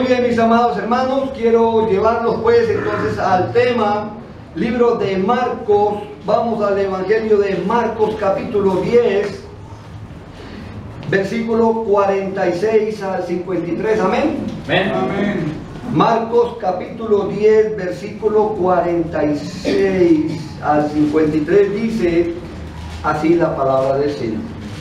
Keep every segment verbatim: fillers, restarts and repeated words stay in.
Muy bien, mis amados hermanos, quiero llevarlos pues entonces al tema, libro de Marcos. Vamos al Evangelio de Marcos capítulo diez, versículo cuarenta y seis al cincuenta y tres, amén. Amén. Amén. Marcos capítulo diez, versículo cuarenta y seis al cincuenta y tres, dice así la palabra del Señor.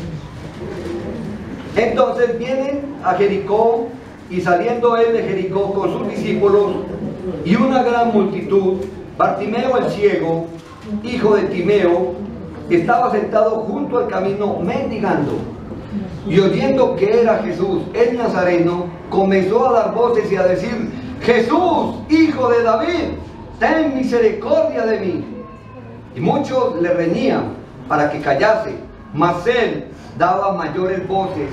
Entonces vienen a Jericó, y saliendo él de Jericó con sus discípulos y una gran multitud, Bartimeo el ciego, hijo de Timeo, estaba sentado junto al camino mendigando. Y oyendo que era Jesús el Nazareno, comenzó a dar voces y a decir: Jesús, hijo de David, ten misericordia de mí. Y muchos le reñían para que callase, mas él daba mayores voces: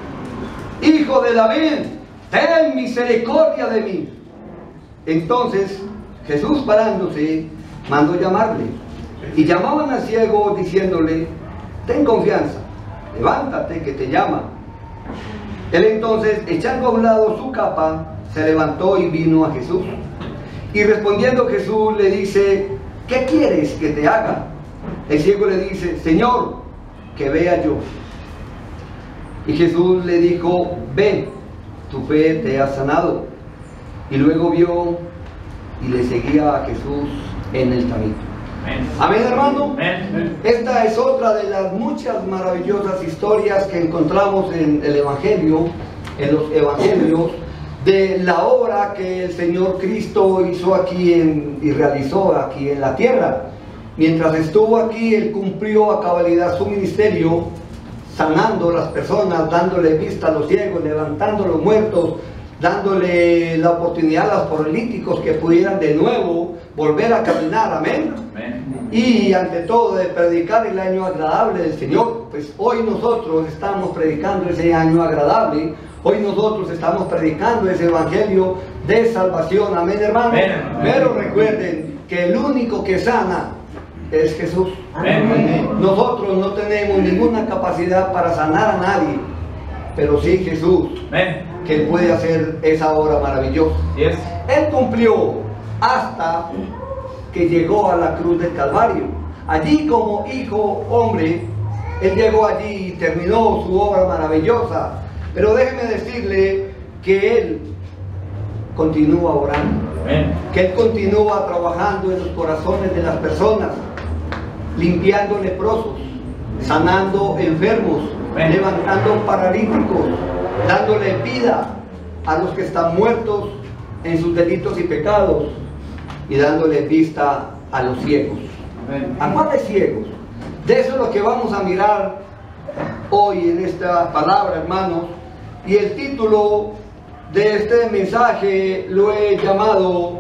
Hijo de David, ten misericordia de mí. Entonces Jesús, parándose, mandó llamarle, y llamaban al ciego diciéndole: ten confianza, levántate, que te llama. Él entonces, echando a un lado su capa, se levantó y vino a Jesús. Y respondiendo Jesús le dice: ¿qué quieres que te haga? El ciego le dice: Señor, que vea yo. Y Jesús le dijo: ven, tu fe te ha sanado. Y luego vio y le seguía a Jesús en el camino. Amén, Amén, hermano. Amén. Esta es otra de las muchas maravillosas historias que encontramos en el Evangelio, en los Evangelios, de la obra que el Señor Cristo hizo aquí en, y realizó aquí en la tierra. Mientras estuvo aquí, Él cumplió a cabalidad su ministerio, sanando a las personas, dándole vista a los ciegos, levantando a los muertos, dándole la oportunidad a los paralíticos que pudieran de nuevo volver a caminar, amén. Amén. Y ante todo de predicar el año agradable del Señor. Pues hoy nosotros estamos predicando ese año agradable, hoy nosotros estamos predicando ese evangelio de salvación, amén, hermano. Amén. Pero recuerden que el único que sana es Jesús. Amén. Nosotros no tenemos ninguna capacidad para sanar a nadie, pero sí Jesús. Amén. Que Él puede hacer esa obra maravillosa. Yes. Él cumplió hasta que llegó a la cruz del Calvario. Allí, como hijo hombre, Él llegó allí y terminó su obra maravillosa. Pero déjeme decirle que Él continúa orando. Amén. Que Él continúa trabajando en los corazones de las personas, limpiando leprosos, sanando enfermos, Amén. Levantando paralíticos, dándole vida a los que están muertos en sus delitos y pecados, y dándole vista a los ciegos. Amén. ¿A cuáles ciegos? De eso es lo que vamos a mirar hoy en esta palabra, hermanos. Y el título de este mensaje lo he llamado: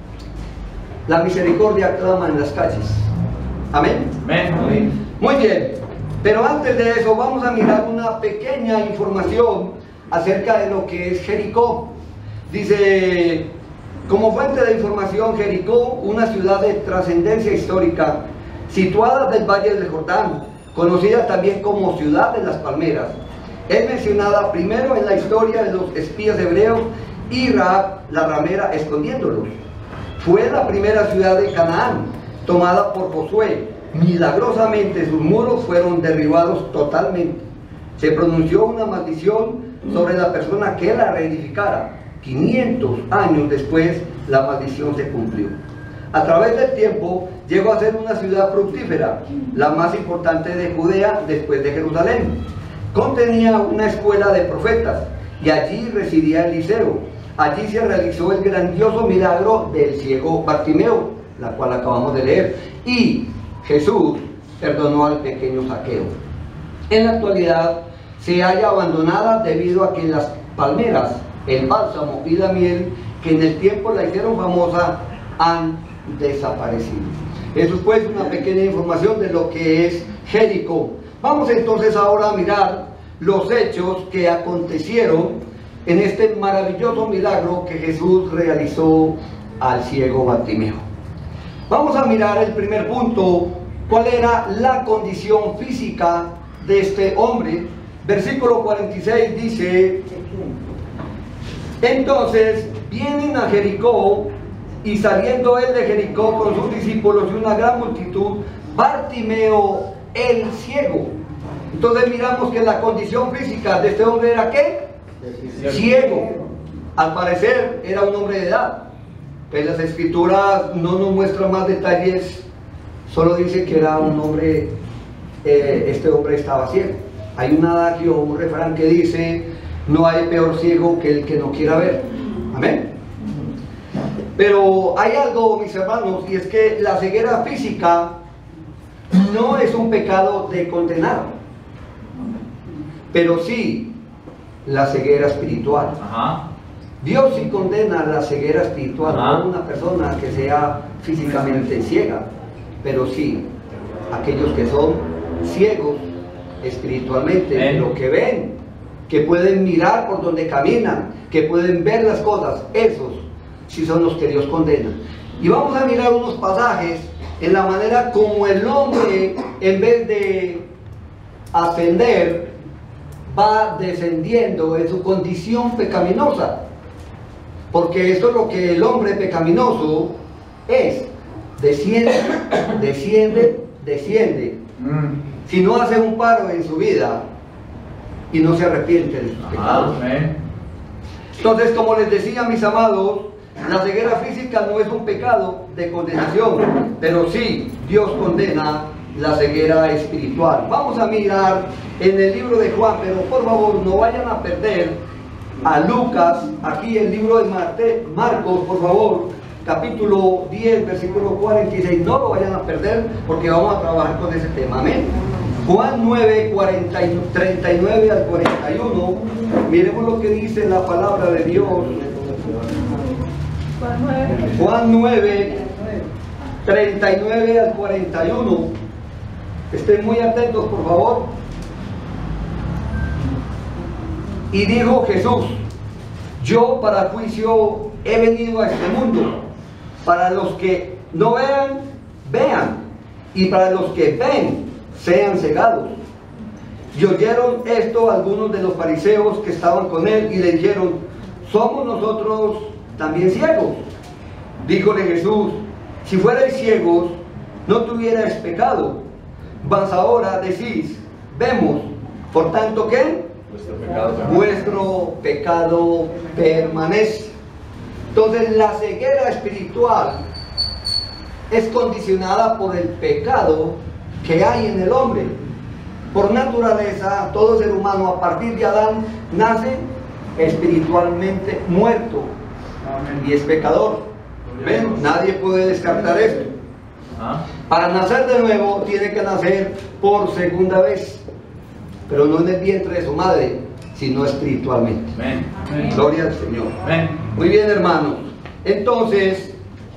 La misericordia clama en las calles. Amén. Amén. Amén. Muy bien, pero antes de eso vamos a mirar una pequeña información acerca de lo que es Jericó. Dice, como fuente de información, Jericó, una ciudad de trascendencia histórica situada del Valle del Jordán, conocida también como Ciudad de las Palmeras, es mencionada primero en la historia de los espías hebreos y Rahab, la ramera, escondiéndolos. Fue la primera ciudad de Canaán, tomada por Josué. Milagrosamente sus muros fueron derribados totalmente. Se pronunció una maldición sobre la persona que la reedificara. quinientos años después, la maldición se cumplió. A través del tiempo, llegó a ser una ciudad fructífera, la más importante de Judea después de Jerusalén. Contenía una escuela de profetas, y allí residía Eliseo. Allí se realizó el grandioso milagro del ciego Bartimeo, la cual acabamos de leer, y Jesús perdonó al pequeño Zaqueo. En la actualidad se halla abandonada debido a que las palmeras, el bálsamo y la miel que en el tiempo la hicieron famosa han desaparecido. Eso es pues una pequeña información de lo que es Jericó. Vamos entonces ahora a mirar los hechos que acontecieron en este maravilloso milagro que Jesús realizó al ciego Bartimeo. Vamos a mirar el primer punto, cuál era la condición física de este hombre. Versículo cuarenta y seis dice: Entonces vienen a Jericó, y saliendo él de Jericó con sus discípulos y una gran multitud, Bartimeo el ciego. Entonces miramos que la condición física de este hombre era ¿qué? Ciego. Al parecer era un hombre de edad. En las escrituras no nos muestran más detalles, solo dice que era un hombre, eh, este hombre estaba ciego. Hay un adagio, un refrán que dice: no hay peor ciego que el que no quiera ver. Amén. Pero hay algo, mis hermanos, y es que la ceguera física no es un pecado de condenar, pero sí la ceguera espiritual. Ajá. Dios sí condena la ceguera espiritual, Ajá. no una persona que sea físicamente ciega, pero sí aquellos que son ciegos espiritualmente, ¿Eh? pero que ven, que pueden mirar por donde caminan, que pueden ver las cosas, esos sí son los que Dios condena. Y vamos a mirar unos pasajes en la manera como el hombre, en vez de ascender, va descendiendo en su condición pecaminosa. Porque esto es lo que el hombre pecaminoso es: desciende, desciende, desciende. Mm. Si no hace un paro en su vida y no se arrepiente de sus pecados. Amén. Entonces, como les decía, mis amados, la ceguera física no es un pecado de condenación, pero sí Dios condena la ceguera espiritual. Vamos a mirar en el libro de Juan, pero por favor no vayan a perder a Lucas, aquí el libro de Marte, Marcos, por favor, capítulo diez, versículo cuarenta y seis, no lo vayan a perder porque vamos a trabajar con ese tema. Amén. Juan nueve, cuarenta, treinta y nueve al cuarenta y uno, miremos lo que dice la palabra de Dios. Juan nueve, treinta y nueve al cuarenta y uno. Estén muy atentos, por favor. Y dijo Jesús: yo para juicio he venido a este mundo, para los que no vean, vean, y para los que ven, sean cegados. Y oyeron esto algunos de los fariseos que estaban con él, y le dijeron: ¿somos nosotros también ciegos? Díjole Jesús: si fuerais ciegos, no tuvierais pecado, mas ahora decís: vemos, por tanto, ¿qué? Vuestro pecado, vuestro pecado permanece. Entonces la ceguera espiritual es condicionada por el pecado que hay en el hombre. Por naturaleza, todo ser humano a partir de Adán nace espiritualmente muerto. Amén. Y es pecador. ¿Ven? Nadie puede descartar esto. ¿Ah? Para nacer de nuevo tiene que nacer por segunda vez, pero no en el vientre de su madre, sino espiritualmente. Amén. Gloria al Señor. Amén. Muy bien, hermanos. Entonces,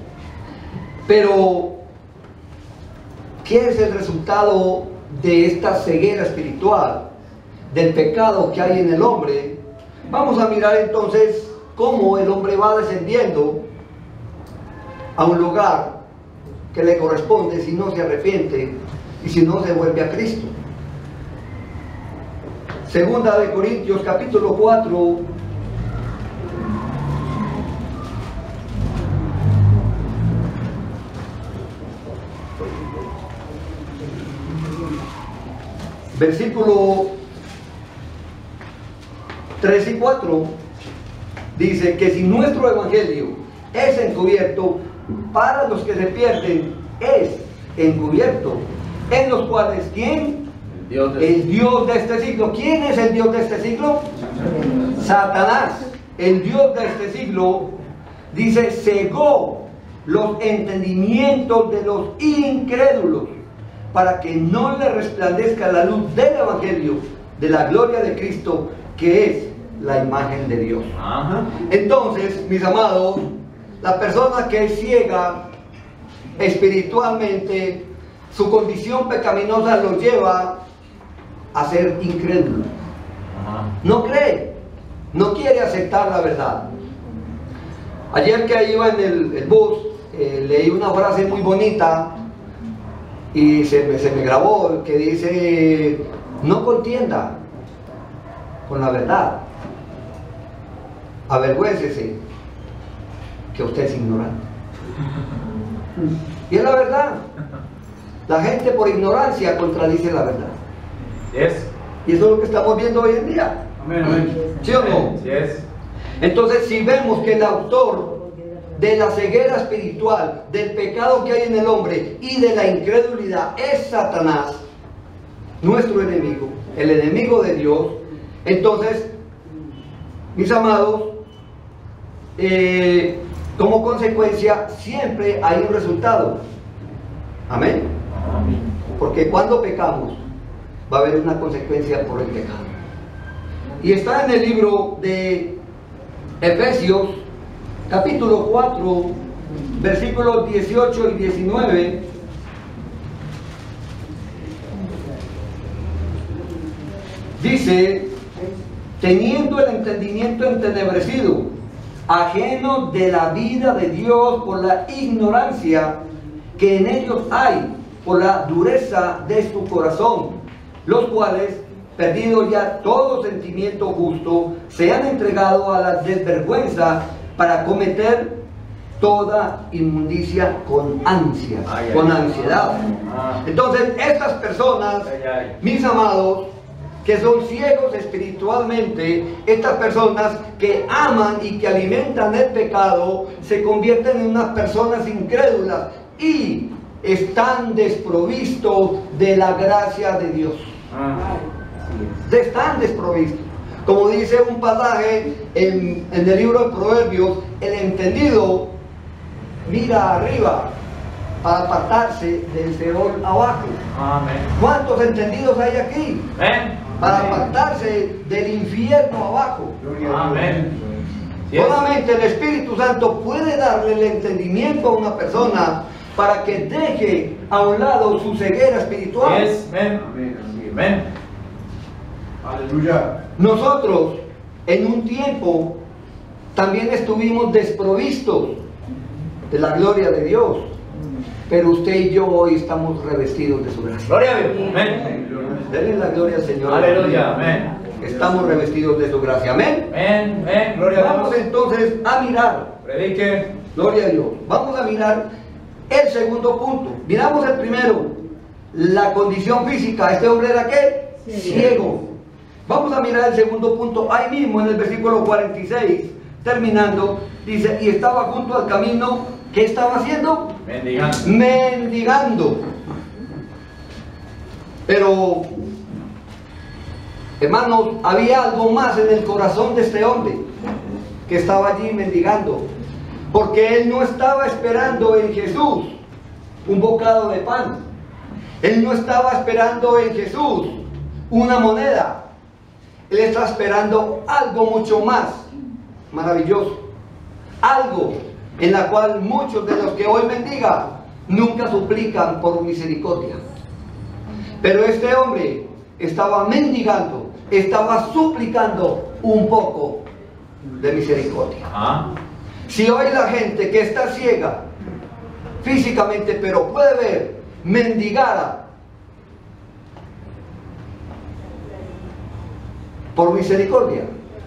pero ¿qué es el resultado de esta ceguera espiritual, del pecado que hay en el hombre? Vamos a mirar entonces cómo el hombre va descendiendo a un lugar que le corresponde si no se arrepiente y si no se vuelve a Cristo. Segunda de Corintios capítulo cuatro, versículo tres y cuatro, dice que si nuestro evangelio es encubierto, para los que se pierden es encubierto, en los cuales ¿quién? El Dios de, el Dios de este siglo. ¿Quién es el Dios de este siglo? Satanás. El Dios de este siglo, dice, cegó los entendimientos de los incrédulos, para que no le resplandezca la luz del evangelio de la gloria de Cristo, que es la imagen de Dios. Ajá. Entonces, mis amados, la persona que es ciega espiritualmente, su condición pecaminosa lo lleva a ser incrédulo. Ajá. No cree, no quiere aceptar la verdad. Ayer que iba en el, el bus, eh, leí una frase muy bonita y se me, se me grabó, que dice: no contienda con la verdad, avergüéncese que usted es ignorante. Y es la verdad. La gente por ignorancia contradice la verdad. Yes. Y eso es lo que estamos viendo hoy en día. Amén, amén. ¿Sí o no? Yes. Entonces, si vemos que el autor de la ceguera espiritual, del pecado que hay en el hombre y de la incredulidad es Satanás, nuestro enemigo, el enemigo de Dios, entonces, mis amados, eh, como consecuencia siempre hay un resultado. Amén. Porque cuando pecamos va a haber una consecuencia por el pecado. Y está en el libro de Efesios capítulo cuatro versículos dieciocho y diecinueve. Dice: teniendo el entendimiento entenebrecido, ajeno de la vida de Dios por la ignorancia que en ellos hay, por la dureza de su corazón, los cuales, perdido ya todo sentimiento justo, se han entregado a la desvergüenza para cometer toda inmundicia con ansia, Ay, con ay. ansiedad. Ah. Entonces, estas personas, Ay, ay. mis amados, que son ciegos espiritualmente, estas personas que aman y que alimentan el pecado, se convierten en unas personas incrédulas y están desprovistos de la gracia de Dios. Ah. Están desprovistos. Como dice un pasaje en, en el libro de Proverbios, el entendido mira arriba para apartarse del Seol abajo. Amén. ¿Cuántos entendidos hay aquí? Amén. Para apartarse del infierno abajo. Amén. Yes. Solamente el Espíritu Santo puede darle el entendimiento a una persona para que deje a un lado su ceguera espiritual. Yes. Amén. Amén. Aleluya. Nosotros en un tiempo también estuvimos desprovistos de la gloria de Dios, pero usted y yo hoy estamos revestidos de su gracia. Gloria a Dios. Amén. Denle la gloria al Señor. Aleluya. Amén. Estamos revestidos de su gracia. Amén. Amén. Amén. Gloria a Vamos Dios. entonces a mirar. Predique. Gloria a Dios. Vamos a mirar el segundo punto. Miramos el primero, la condición física. ¿Este hombre era qué? Ciego. Vamos a mirar el segundo punto. Ahí mismo en el versículo cuarenta y seis, terminando, dice: y estaba junto al camino. ¿Qué estaba haciendo? Mendigando. Mendigando. Pero, hermanos, había algo más en el corazón de este hombre que estaba allí mendigando, porque él no estaba esperando en Jesús un bocado de pan. Él no estaba esperando en Jesús una moneda. Él está esperando algo mucho más maravilloso, algo en la cual muchos de los que hoy mendigan nunca suplican por misericordia. Pero este hombre estaba mendigando, estaba suplicando un poco de misericordia. Ah. Si hoy la gente que está ciega físicamente, pero puede ver, mendigara por misericordia,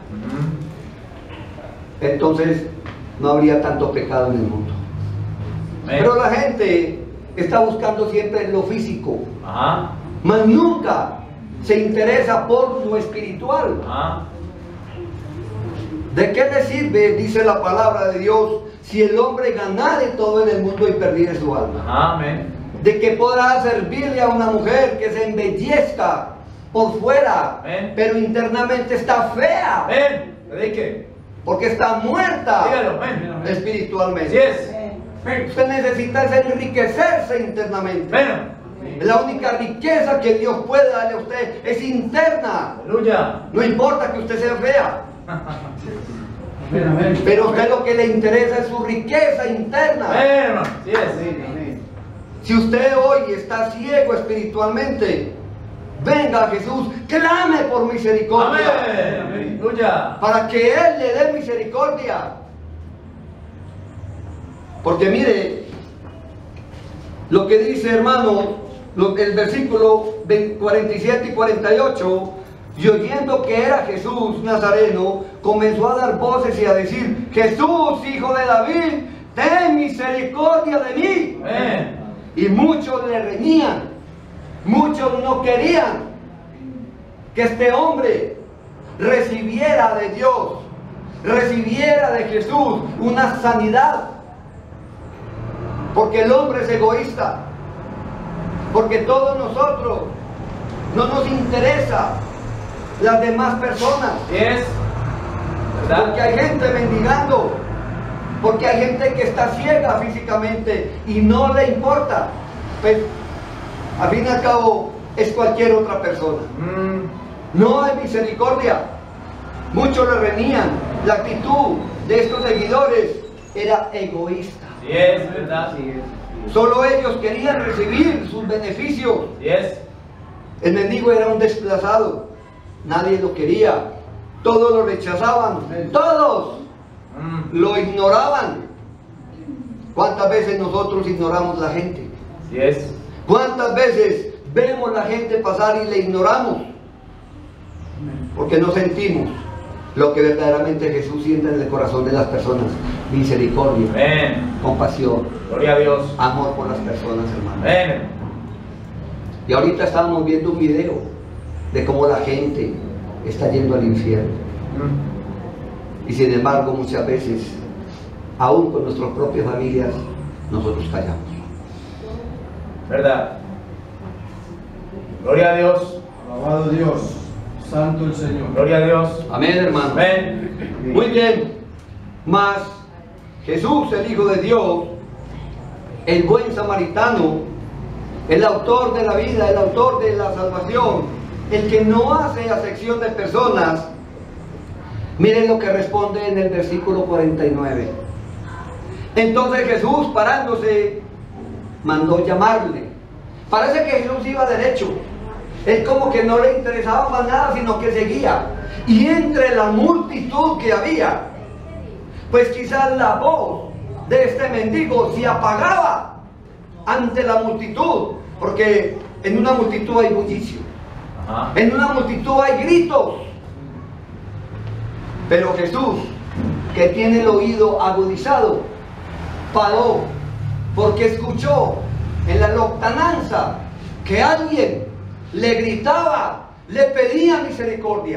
entonces no habría tanto pecado en el mundo. Amén. Pero la gente está buscando siempre lo físico, Ajá. mas nunca se interesa por lo espiritual. Ajá. ¿De qué le sirve, dice la palabra de Dios, si el hombre ganare todo en el mundo y perdiere su alma? Ajá. Amén. ¿De qué podrá servirle a una mujer que se embellezca por fuera, Amén. pero internamente está fea, Amén. Predique. porque está muerta Dígalo. Amén. espiritualmente? Yes. Usted necesita enriquecerse internamente. Amén. La única riqueza que Dios puede darle a usted es interna. Aleluya. No importa que usted sea fea, Amén, amén. pero a usted lo que le interesa es su riqueza interna. Amén, hermano. Yes. Amén. Si usted hoy está ciego espiritualmente, venga a Jesús, clame por misericordia, Amén. Aleluya. para que Él le dé misericordia. Porque mire lo que dice, hermano, lo- el versículo cuarenta y siete y cuarenta y ocho: y oyendo que era Jesús Nazareno, comenzó a dar voces y a decir: Jesús, hijo de David, ten misericordia de mí. Amén. Y muchos le reñían, muchos no querían que este hombre recibiera de Dios, recibiera de Jesús una sanidad, porque el hombre es egoísta, porque todos nosotros no nos interesa las demás personas, Así es. ¿Verdad? porque hay gente mendigando, porque hay gente que está ciega físicamente y no le importa, pues al fin y al cabo es cualquier otra persona. Mm. No hay misericordia. Muchos le reñían. La actitud de estos seguidores era egoísta. Así es, ¿verdad? Así es. Solo ellos querían recibir sus beneficios. Así es. El mendigo era un desplazado. Nadie lo quería. Todos lo rechazaban. Todos Mm. lo ignoraban. ¿Cuántas veces nosotros ignoramos la gente? Así es. ¿Cuántas veces vemos la gente pasar y le ignoramos? Porque no sentimos lo que verdaderamente Jesús siente en el corazón de las personas: misericordia, Amén. compasión, Gloria a Dios. amor por las personas, hermano. Amén. Y ahorita estábamos viendo un video de cómo la gente está yendo al infierno. Mm. Y sin embargo, muchas veces, aún con nuestras propias familias, nosotros callamos. ¿Verdad? Gloria a Dios. Alabado Dios. Santo el Señor. Gloria a Dios. Amén, hermano. Amén. Muy bien. Mas Jesús, el Hijo de Dios, el buen samaritano, el autor de la vida, el autor de la salvación, el que no hace acepción de personas, miren lo que responde en el versículo cuarenta y nueve. Entonces Jesús, parándose, mandó llamarle. Parece que Jesús iba derecho. Él como que no le interesaba más nada, sino que seguía. Y entre la multitud que había, pues quizás la voz de este mendigo se apagaba ante la multitud, porque en una multitud hay bullicio, Ajá. en una multitud hay gritos. Pero Jesús, que tiene el oído agudizado, paró, porque escuchó en la lontananza que alguien le gritaba, le pedía misericordia: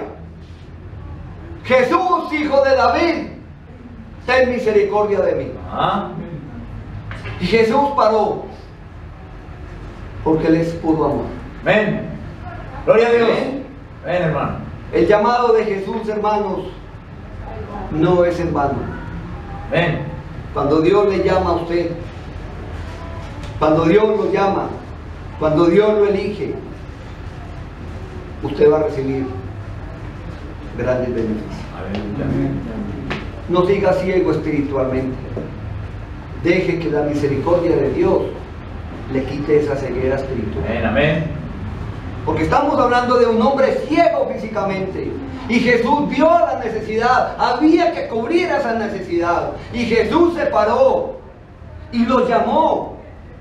Jesús, hijo de David, ten misericordia de mí. Ajá. Y Jesús paró, porque Él es puro amor. Amén. Gloria a Dios. Amén. Amén, hermano. El llamado de Jesús, hermanos, no es en vano. Amén. Cuando Dios le llama a usted, cuando Dios lo llama, cuando Dios lo elige, usted va a recibir grandes beneficios. Aleluya. No siga ciego espiritualmente. Deje que la misericordia de Dios le quite esa ceguera espiritual. Amén, amén. Porque estamos hablando de un hombre ciego físicamente. Y Jesús vio la necesidad. Había que cubrir esa necesidad. Y Jesús se paró y lo llamó.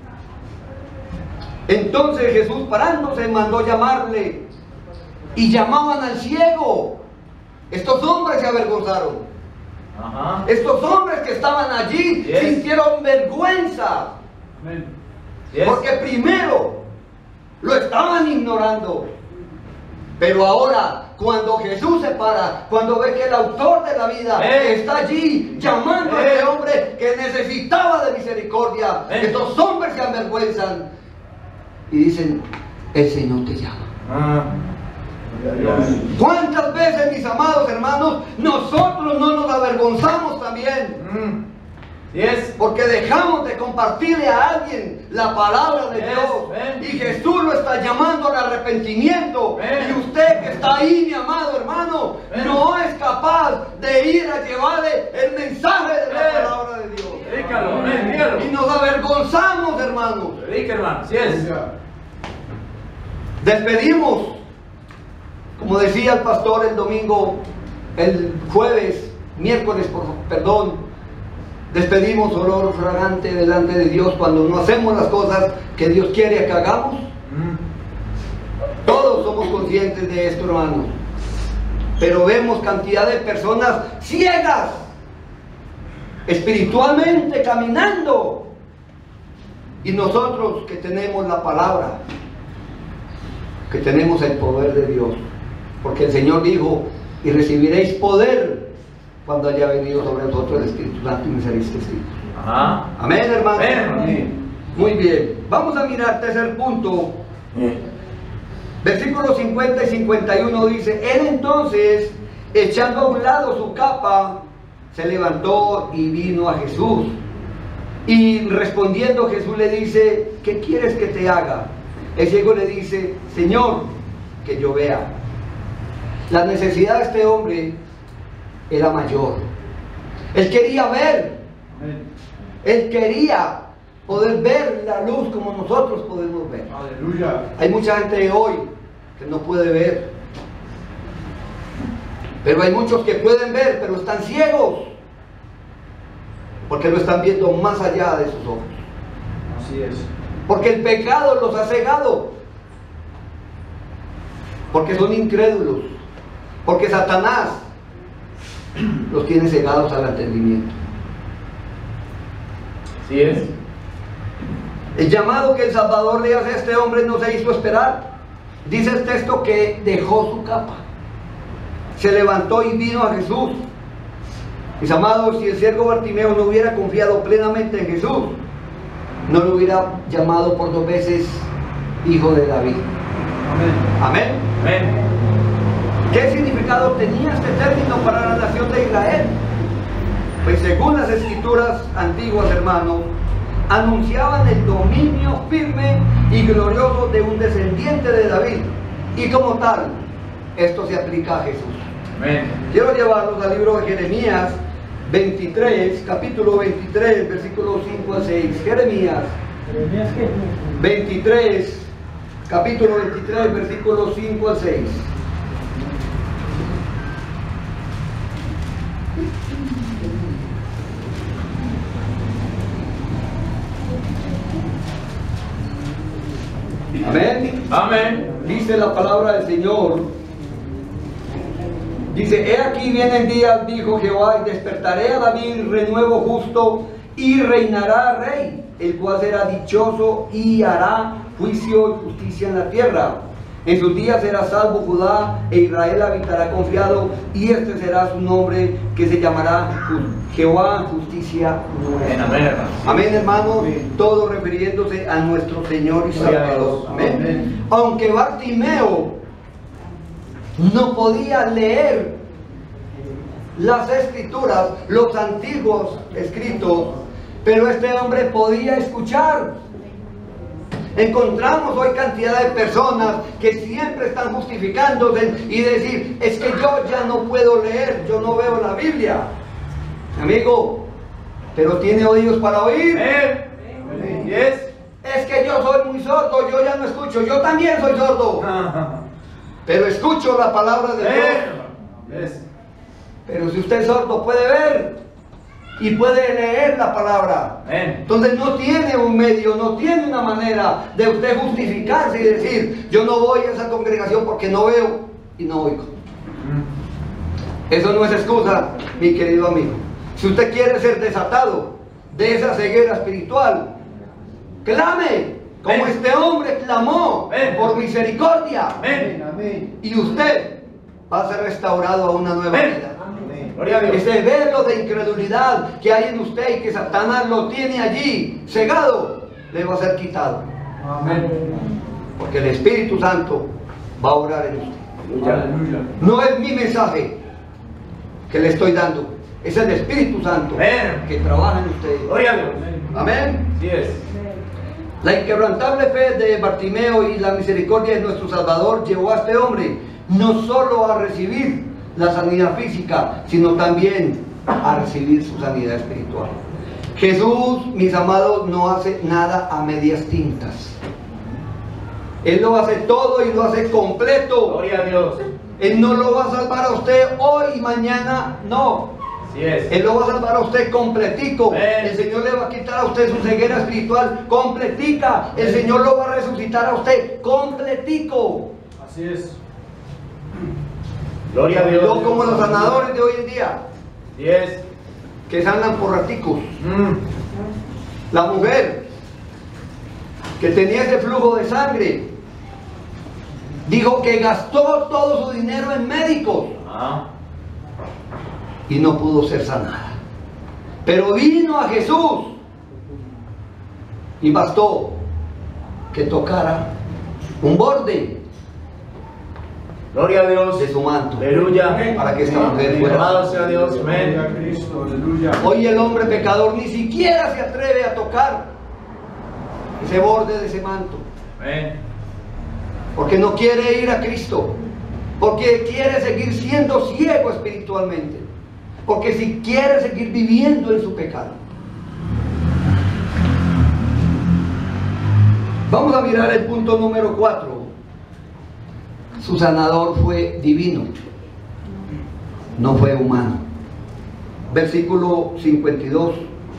Entonces Jesús, parándose, mandó llamarle. Y llamaban al ciego. Estos hombres se avergonzaron. Ajá. Estos hombres que estaban allí Yes. sintieron vergüenza. Amén. Yes. Porque primero lo estaban ignorando. Pero ahora, cuando Jesús se para, cuando ve que el autor de la vida Eh. está allí llamando a Eh. ese hombre que necesitaba de misericordia, Eh. estos hombres se avergüenzan y dicen: el Señor te llama. Ah. Gloria a Dios. ¿Cuántas veces, mis amados hermanos, nosotros no nos avergonzamos también? Mm. Yes. Porque dejamos de compartirle a alguien la palabra de Yes, Dios. amen. Y Jesús lo está llamando al arrepentimiento. Amen. Y usted que está ahí, mi amado hermano, Amen. no es capaz de ir a llevarle el mensaje de la Amen. palabra de Dios. Predícalo, amén, dígalo. Y nos avergonzamos, hermanos. Predica, hermano. Así es. Despedimos, como decía el pastor el domingo, el jueves, miércoles, por, perdón, despedimos olor fragante delante de Dios cuando no hacemos las cosas que Dios quiere que hagamos. Mm. Todos somos conscientes de esto, hermanos. Pero vemos cantidad de personas ciegas, espiritualmente caminando. Y nosotros que tenemos la palabra, que tenemos el poder de Dios. Porque el Señor dijo, y recibiréis poder cuando haya venido sobre vosotros el Espíritu Santo y me seréis testigos. Ajá. Amén, hermano. Amén. Muy bien. Vamos a mirar tercer punto. Versículos cincuenta y cincuenta y uno dice, él entonces, echando a un lado su capa, se levantó y vino a Jesús. Y respondiendo Jesús le dice, ¿qué quieres que te haga? El ciego le dice, Señor, que yo vea. La necesidad de este hombre era mayor. Él quería ver. Él quería poder ver la luz como nosotros podemos ver. Aleluya. Hay mucha gente hoy que no puede ver. Pero hay muchos que pueden ver, pero están ciegos. Porque no están viendo más allá de sus ojos. Así es. Porque el pecado los ha cegado. Porque son incrédulos. Porque Satanás los tiene cegados al entendimiento. Así es. El llamado que el Salvador le hace a este hombre no se hizo esperar. Dice el texto que dejó su capa, se levantó y vino a Jesús. Mis amados, si el siervo Bartimeo no hubiera confiado plenamente en Jesús, no lo hubiera llamado por dos veces hijo de David. Amén. Amén. Amén. ¿Qué significado tenía este término para la nación de Israel? Pues según las escrituras antiguas, hermanos, anunciaban el dominio firme y glorioso de un descendiente de David. Y como tal, esto se aplica a Jesús. Amén. Quiero llevarlos al libro de Jeremías veintitrés, capítulo veintitrés, versículos cinco al seis. Jeremías veintitrés, capítulo veintitrés, versículos cinco al seis. Amén. Amén. Dice la palabra del Señor. Dice, he aquí vienen días, dijo Jehová, y despertaré a David renuevo justo, y reinará rey, el cual será dichoso y hará juicio y justicia en la tierra. En sus días será salvo Judá, e Israel habitará confiado, y este será su nombre, que se llamará Jehová Justicia Nuestra. Amén, hermano. Amén, hermano. Todo refiriéndose a nuestro Señor y Salvador. Amén. Amén. Aunque Bartimeo no podía leer las escrituras, los antiguos escritos, pero este hombre podía escuchar. Encontramos hoy cantidad de personas que siempre están justificándose y decir, es que yo ya no puedo leer, yo no veo la Biblia. Amigo, pero tiene oídos para oír. Amén. Yes. Es que yo soy muy sordo, yo ya no escucho, yo también soy sordo, pero escucho la palabra de Dios. Yes. Pero si usted es sordo puede ver y puede leer la palabra. Amén. Entonces no tiene un medio, no tiene una manera de usted justificarse y decir, yo no voy a esa congregación porque no veo y no oigo. Eso no es excusa, mi querido amigo. Si usted quiere ser desatado de esa ceguera espiritual, clame como Amén. este hombre clamó Amén. por misericordia. Amén. Amén. Y usted va a ser restaurado a una nueva Amén. vida. Gloria a Dios. Ese velo de incredulidad que hay en usted y que Satanás lo tiene allí cegado, le va a ser quitado. Amén. Porque el Espíritu Santo va a orar en usted. Aleluya. No es mi mensaje que le estoy dando, es el Espíritu Santo Amén. que trabaja en usted. Gloria a Dios. Amén. Así es. La inquebrantable fe de Bartimeo y la misericordia de nuestro Salvador llevó a este hombre no solo a recibir la sanidad física, sino también a recibir su sanidad espiritual. Jesús, mis amados, no hace nada a medias tintas. Él lo hace todo y lo hace completo. Gloria a Dios. Él no lo va a salvar a usted hoy y mañana, no. Así es. Él lo va a salvar a usted completico. Amén. El Señor le va a quitar a usted su ceguera espiritual completica. El Señor lo va a resucitar a usted completico. Así es. Gloria a Dios. No como los sanadores de hoy en día, Yes. que sanan por raticos. Mm. La mujer que tenía ese flujo de sangre dijo que gastó todo su dinero en médicos Ah. y no pudo ser sanada. Pero vino a Jesús y bastó que tocara un borde Gloria a Dios. de su manto Aleluya. para que esta mujer fuera. Alabado sea Dios. Amén. Gloria a Cristo, aleluya. Hoy el hombre pecador ni siquiera se atreve a tocar ese borde de ese manto, Amén. porque no quiere ir a Cristo, porque quiere seguir siendo ciego espiritualmente, porque si quiere seguir viviendo en su pecado. Vamos a mirar el punto número cuatro. Su sanador fue divino, no fue humano. Versículo cincuenta y dos.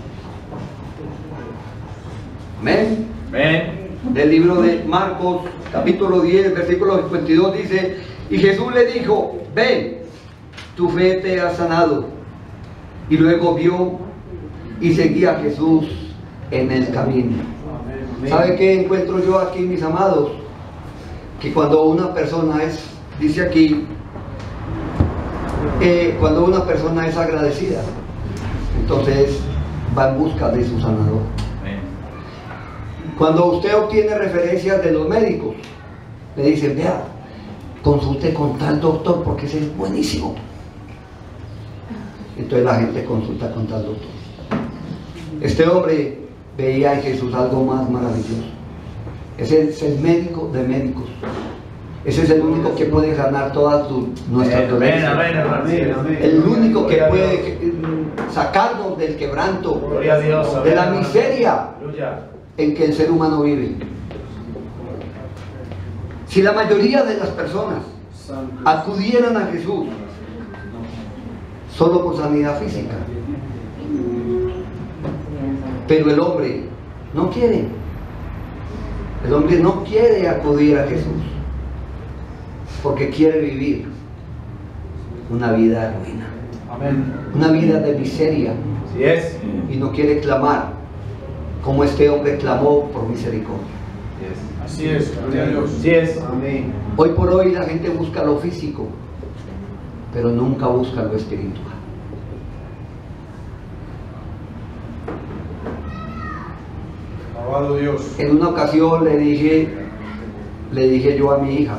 Amén. Amén. Del libro de Marcos, capítulo diez, versículo cincuenta y dos dice: y Jesús le dijo, ven, tu fe te ha sanado. Y luego vio y seguía a Jesús en el camino. ¿Sabe qué encuentro yo aquí, mis amados? Que cuando una persona es, dice aquí, eh, cuando una persona es agradecida, entonces va en busca de su sanador. Amén. Cuando usted obtiene referencias de los médicos, le dicen, vea, consulte con tal doctor porque ese es buenísimo. Entonces la gente consulta con tal doctor. Este hombre veía en Jesús algo más maravilloso. Ese es el médico de médicos. Ese es el único que puede sanar todas tu- nuestras Amén. dolencias. Amén. Amén. Amén. El único que Gloria a puede Dios. que- sacarnos del quebranto, Gloria a Dios. de la Amén. miseria Aleluya. en que el ser humano vive. Si la mayoría de las personas Santo. acudieran a Jesús solo por sanidad física, pero el hombre no quiere, el hombre no quiere acudir a Jesús porque quiere vivir una vida de ruina, Amén. una vida de miseria, Así es. y no quiere clamar como este hombre clamó por misericordia. Así es, gloria a Dios. Así es. Amén. Hoy por hoy la gente busca lo físico, pero nunca busca lo espiritual. Alabado Dios. En una ocasión le dije, le dije yo a mi hija,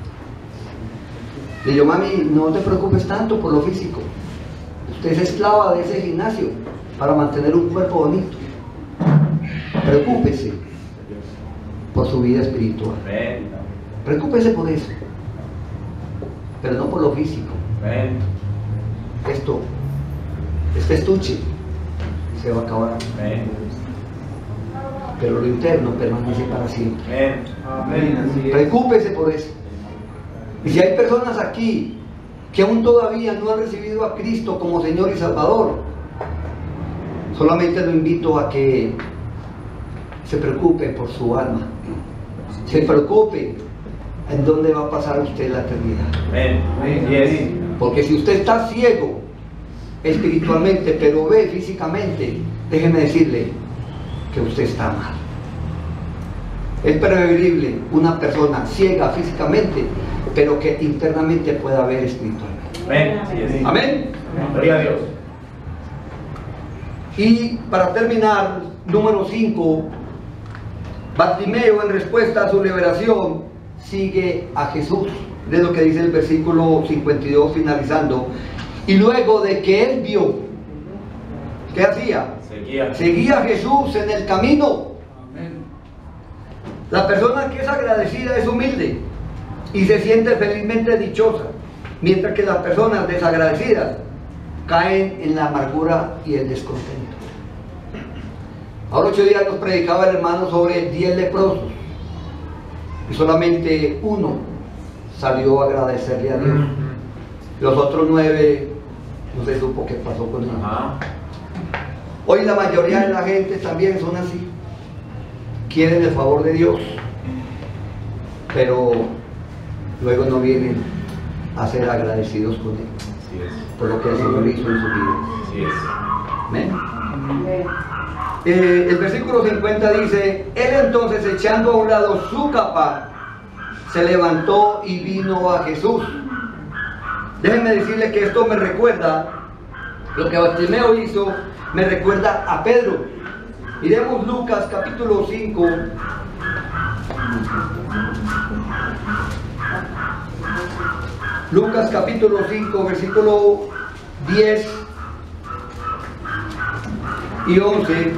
le digo, mami, no te preocupes tanto por lo físico. Usted es esclava de ese gimnasio para mantener un cuerpo bonito. Preocúpese por su vida espiritual. Amén. Preocúpese por eso, pero no por lo físico. Amén. Esto, este estuche se va a acabar, Amén. pero lo interno permanece para siempre. Amén. Amén. Así es. Preocúpese por eso. Y si hay personas aquí que aún todavía no han recibido a Cristo como Señor y Salvador, solamente lo invito a que se preocupe por su alma, se preocupe en dónde va a pasar usted la eternidad. Amén. Así es. Porque si usted está ciego espiritualmente, pero ve físicamente, déjeme decirle que usted está mal. Es preferible una persona ciega físicamente, pero que internamente pueda ver espiritualmente. Amén. Así es. Amén. Gloria a Dios. Y para terminar, número cinco, Bartimeo, en respuesta a su liberación, sigue a Jesús. De lo que dice el versículo cincuenta y dos, finalizando. Y luego de que él vio, ¿qué hacía? Seguía. Seguía a Jesús en el camino. Amén. La persona que es agradecida es humilde y se siente felizmente dichosa, mientras que las personas desagradecidas caen en la amargura y el descontento. Ahora ocho días nos predicaba el hermano sobre diez leprosos y solamente uno salió a agradecerle a Dios. Los otros nueve no se supo qué pasó con ellos. Ajá. Hoy la mayoría de la gente también son así. Quieren el favor de Dios, pero luego no vienen a ser agradecidos con Él Así es. por lo que el Señor hizo en su vida. Así es. Amén. Eh, el versículo cincuenta dice: Él entonces, echando a un lado su capa, se levantó y vino a Jesús. Déjenme decirle que esto me recuerda, lo que Bartimeo hizo, me recuerda a Pedro. Miremos Lucas capítulo cinco. Lucas capítulo cinco, versículo diez y once.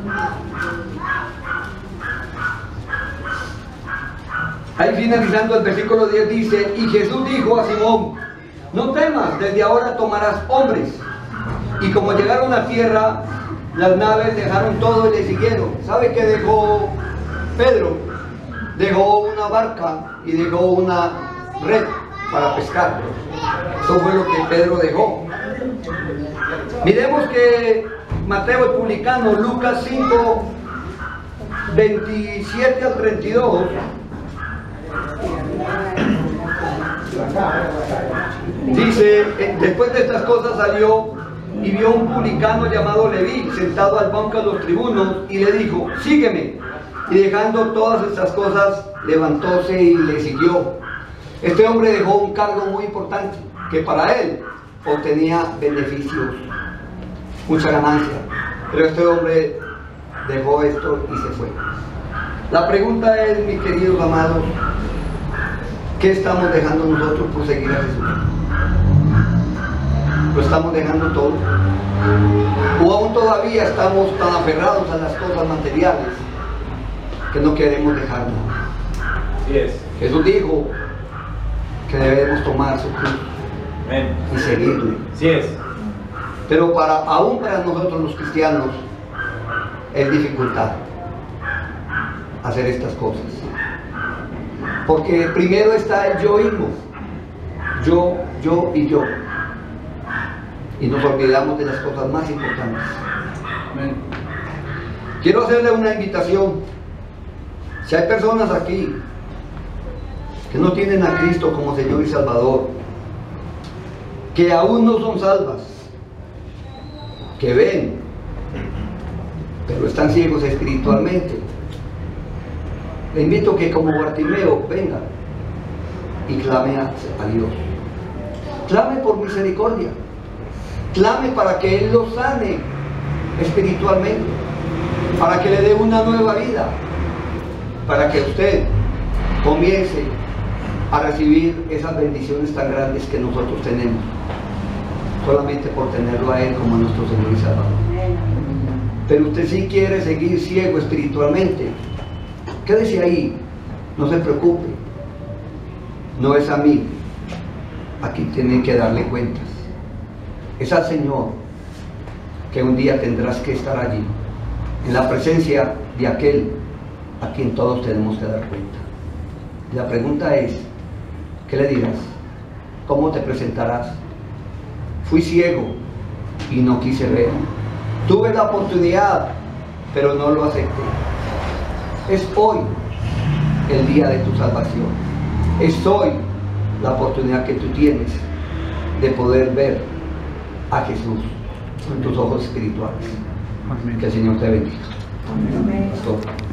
Ahí finalizando el versículo diez dice: y Jesús dijo a Simón: no temas, desde ahora tomarás hombres. Y como llegaron a tierra, las naves dejaron todo y le siguieron. ¿Sabe qué dejó Pedro? Dejó una barca y dejó una red para pescar. Eso fue lo que Pedro dejó. Miremos que Mateo el publicano, Lucas cinco, veintisiete al treinta y dos. Dice: después de estas cosas salió y vio un publicano llamado Leví sentado al banco de los tribunos y le dijo: sígueme. Y dejando todas estas cosas, levantóse y le siguió. Este hombre dejó un cargo muy importante, que para él obtenía beneficios, mucha ganancia, pero este hombre dejó esto y se fue. La pregunta es, mis queridos amados, ¿qué estamos dejando nosotros por seguir a Jesús? ¿Lo estamos dejando todo? ¿O aún todavía estamos tan aferrados a las cosas materiales que no queremos dejar nada? Así es. Jesús dijo que debemos tomar su cruz Amén. y seguirle. Así es. Pero para, aún para nosotros los cristianos es dificultad hacer estas cosas. Porque primero está el yoísmo. Yo, yo y yo. Y nos olvidamos de las cosas más importantes. Amén. Quiero hacerle una invitación. Si hay personas aquí que no tienen a Cristo como Señor y Salvador, que aún no son salvas, que ven, pero están ciegos espiritualmente, le invito a que como Bartimeo venga y clame a, a Dios. Clame por misericordia. Clame para que Él lo sane espiritualmente, para que le dé una nueva vida, para que usted comience a recibir esas bendiciones tan grandes que nosotros tenemos, solamente por tenerlo a Él como nuestro Señor y Salvador. Pero usted sí quiere seguir ciego espiritualmente, quédese ahí, no se preocupe, no es a mí, aquí tienen que darle cuentas, es al Señor, que un día tendrás que estar allí, en la presencia de aquel a quien todos tenemos que dar cuenta. Y la pregunta es, ¿qué le dirás? ¿Cómo te presentarás? Fui ciego y no quise ver. Tuve la oportunidad, pero no lo acepté. Es hoy el día de tu salvación. Es hoy la oportunidad que tú tienes de poder ver a Jesús con tus ojos espirituales. Amén. Que el Señor te bendiga. Amén. Pastor.